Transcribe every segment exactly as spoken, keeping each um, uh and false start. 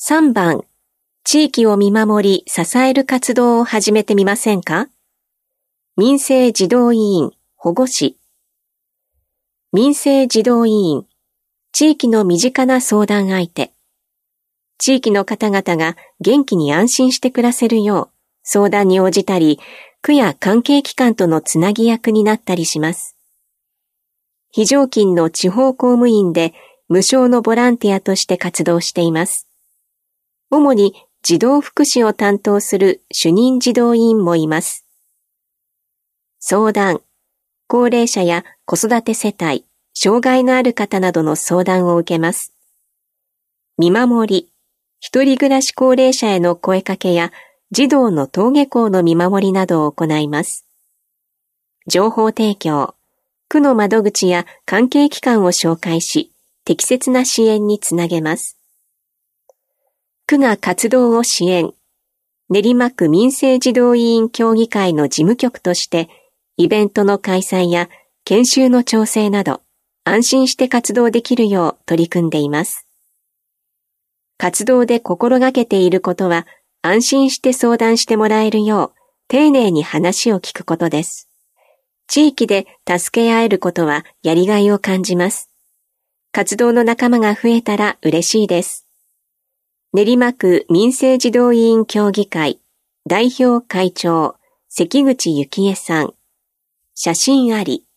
さんばん、地域を見守り支える活動を始めてみませんか？民生児童委員保護士。民生児童委員、地域の身近な相談相手。地域の方々が元気に安心して暮らせるよう相談に応じたり、区や関係機関とのつなぎ役になったりします。非常勤の地方公務員で無償のボランティアとして活動しています。主に児童福祉を担当する主任児童委員もいます。相談、高齢者や子育て世帯、障害のある方などの相談を受けます。見守り、一人暮らし高齢者への声かけや児童の登下校の見守りなどを行います。情報提供、区の窓口や関係機関を紹介し、適切な支援につなげます。区が活動を支援、練馬区民生児童委員協議会の事務局として、イベントの開催や研修の調整など、安心して活動できるよう取り組んでいます。活動で心がけていることは、安心して相談してもらえるよう、丁寧に話を聞くことです。地域で助け合えることはやりがいを感じます。活動の仲間が増えたら嬉しいです。練馬区民生児童委員協議会代表会長関口幸恵さん。写真あり。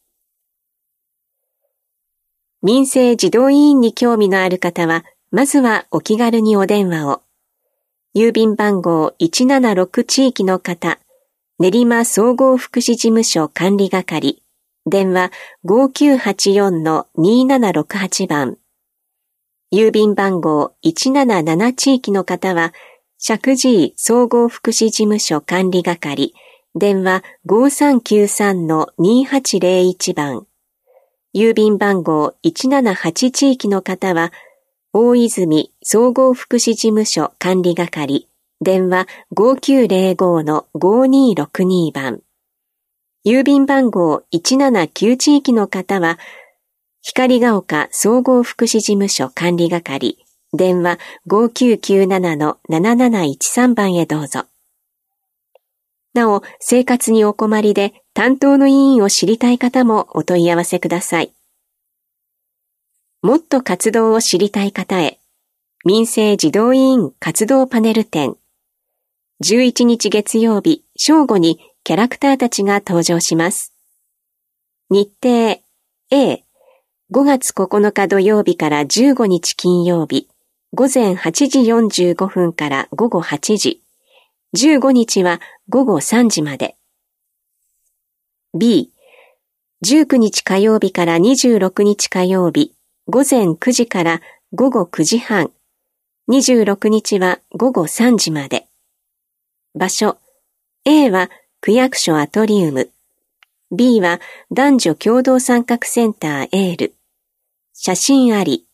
民生児童委員に興味のある方は、まずはお気軽にお電話を。郵便番号いちななろく地域の方、練馬総合福祉事務所管理係、電話 ごきゅうはちよんのにななろくはち 番。郵便番号いちなななな地域の方は、石神井総合福祉事務所管理係、電話 ごさんきゅうさんのにはちぜろいち 番。郵便番号いちななはち地域の方は、大泉総合福祉事務所管理係、電話 ごきゅうぜろごのごにろくに 番。郵便番号いちななきゅう地域の方は、光が丘総合福祉事務所管理係、電話 ごきゅうきゅうななのなななないちさん 番へどうぞ。なお、生活にお困りで担当の委員を知りたい方もお問い合わせください。もっと活動を知りたい方へ、民生児童委員活動パネル展。じゅういちにち月曜日正午にキャラクターたちが登場します。日程 A、ごがつここのか土曜日からじゅうごにち金曜日、午前はちじよんじゅうごふんから午後はちじ、じゅうごにちは午後さんじまで。B、じゅうくにち火曜日からにじゅうろくにち火曜日、午前くじから午後くじはん、にじゅうろくにちは午後さんじまで。場所、A は区役所アトリウム、B は男女共同参画センターエール、写真あり。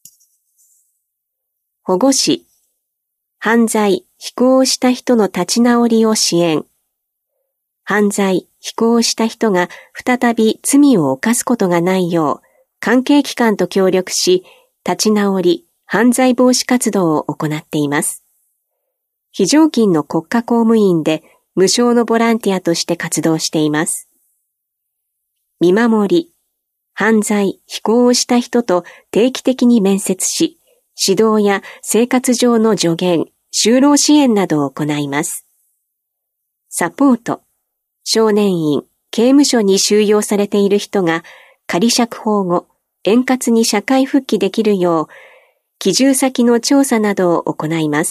保護司、犯罪、非行をした人の立ち直りを支援。犯罪、非行をした人が再び罪を犯すことがないよう、関係機関と協力し、立ち直り、犯罪防止活動を行っています。非常勤の国家公務員で無償のボランティアとして活動しています。見守り、犯罪、非行をした人と定期的に面接し、指導や生活上の助言、就労支援などを行います。サポート、少年院、刑務所に収容されている人が仮釈放後、円滑に社会復帰できるよう、帰住先の調査などを行います。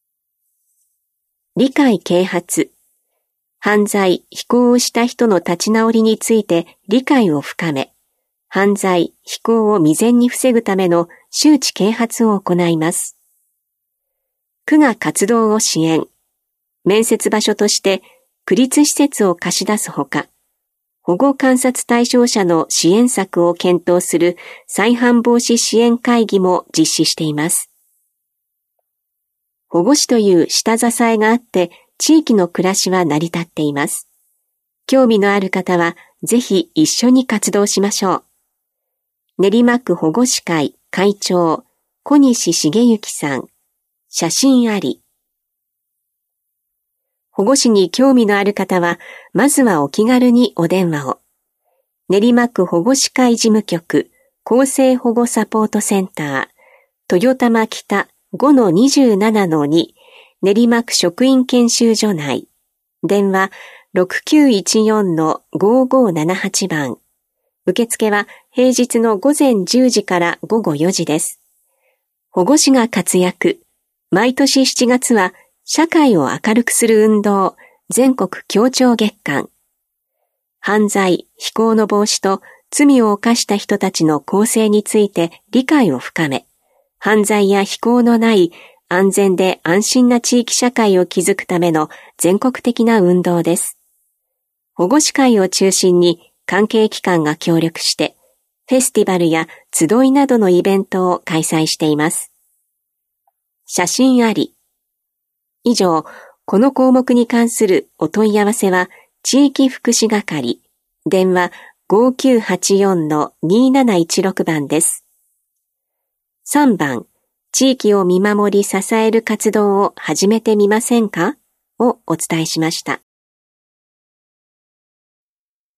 理解啓発、犯罪、非行をした人の立ち直りについて理解を深め、犯罪、非行を未然に防ぐための周知啓発を行います。区が活動を支援、面接場所として区立施設を貸し出すほか、保護観察対象者の支援策を検討する再犯防止支援会議も実施しています。保護司という下支えがあって地域の暮らしは成り立っています。興味のある方はぜひ一緒に活動しましょう。練馬区保護司会会長小西茂之さん、 写真あり。保護司に興味のある方は、まずはお気軽にお電話を。練馬区保護司会事務局厚生保護サポートセンター豊玉北 ごのにじゅうななのに 練馬区職員研修所内。電話 ろくきゅういちよんのごごななはち 番。受付は平日の午前じゅうじから午後よじです。保護司が活躍。毎年しちがつは社会を明るくする運動全国協調月間。犯罪、非行の防止と罪を犯した人たちの更生について理解を深め、犯罪や非行のない安全で安心な地域社会を築くための全国的な運動です。保護司会を中心に関係機関が協力して、フェスティバルや集いなどのイベントを開催しています。写真あり。以上、この項目に関するお問い合わせは、地域福祉係、電話 ごきゅうはちよんのになないちろく 番です。さんばん、地域を見守り支える活動を始めてみませんかをお伝えしました。